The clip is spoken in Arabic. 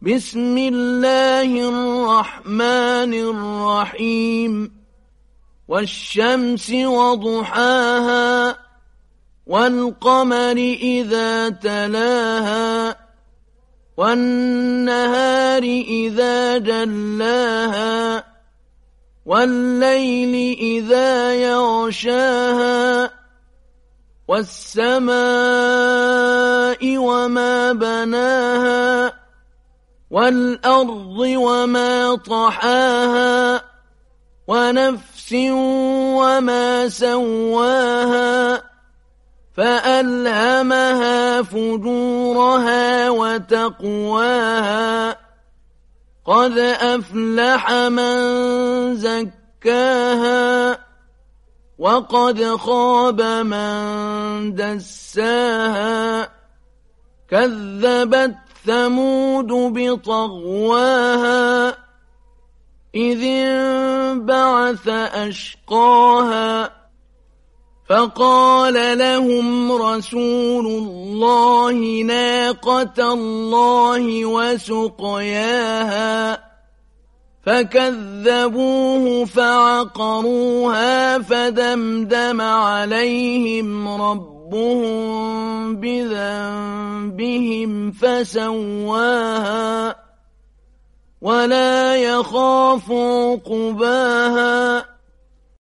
بسم الله الرحمن الرحيم والشمس وضحاها والقمر إذا تلاها والنهار إذا جلاها والليل إذا يغشاها والسماء وما بناها والأرض وما طحاها ونفس وما سواها فألهمها فجورها وتقواها قد أفلح من زكاها وقد خاب من دساها كذبت ثمود بطغواها إذ انبعث أشقاها فقال لهم رسول الله ناقة الله وسقياها فكذبوه فعقروها فدمدم عليهم ربهم بذنبهم فسواها ولا يخاف عقباها